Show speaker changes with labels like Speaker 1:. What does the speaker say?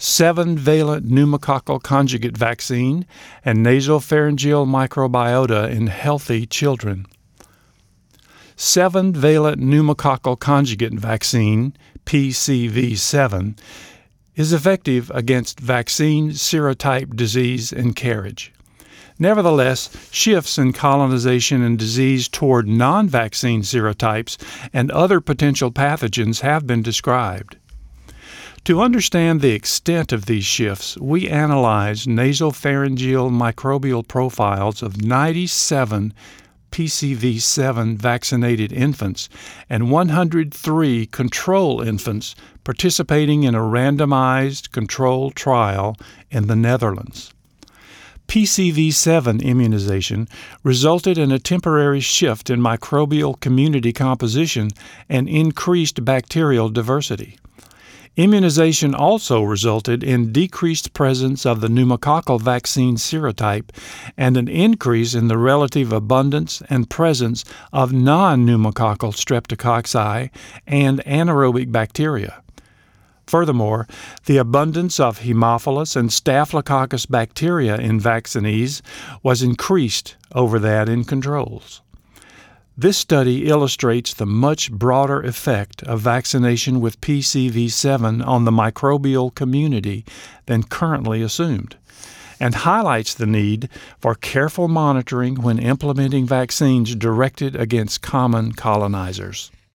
Speaker 1: 7-valent pneumococcal conjugate vaccine, and nasopharyngeal microbiota in healthy children. 7-valent pneumococcal conjugate vaccine, PCV7, is effective against vaccine serotype disease and carriage. Nevertheless, shifts in colonization and disease toward non-vaccine serotypes and other potential pathogens have been described. To understand the extent of these shifts, we analyzed nasopharyngeal microbial profiles of 97 PCV7 vaccinated infants and 103 control infants participating in a randomized controlled trial in the Netherlands. PCV7 immunization resulted in a temporary shift in microbial community composition and increased bacterial diversity. Immunization also resulted in decreased presence of the pneumococcal vaccine serotype and an increase in the relative abundance and presence of non-pneumococcal streptococci and anaerobic bacteria. Furthermore, the abundance of Haemophilus and Staphylococcus bacteria in vaccinees was increased over that in controls. This study illustrates the much broader effect of vaccination with PCV7 on the microbial community than currently assumed, and highlights the need for careful monitoring when implementing vaccines directed against common colonizers.